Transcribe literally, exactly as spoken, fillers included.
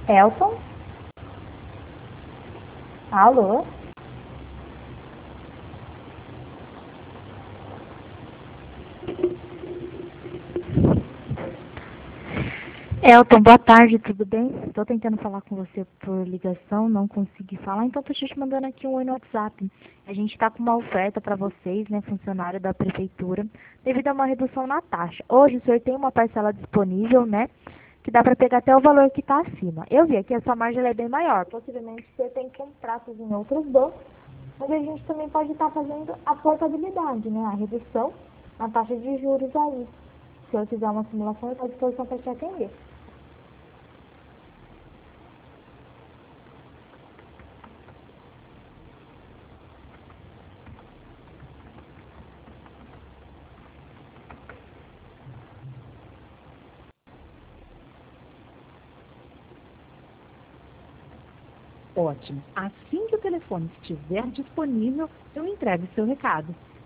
Elton? Alô? Elton, boa tarde, tudo bem? Estou tentando falar com você por ligação, não consegui falar, então estou te mandando aqui um oi no WhatsApp. A gente está com uma oferta para vocês, né, funcionário da prefeitura, devido a uma redução na taxa. Hoje o senhor tem uma parcela disponível, né, que dá para pegar até o valor que está acima. Eu vi aqui a sua margem ela é bem maior, possivelmente você tem contratos em outros bancos, mas a gente também pode estar fazendo a portabilidade, né, a redução na taxa de juros aí. Se eu fizer uma simulação, eu estou à disposição para te atender. Ótimo. Assim que o telefone estiver disponível, eu entrego o seu recado.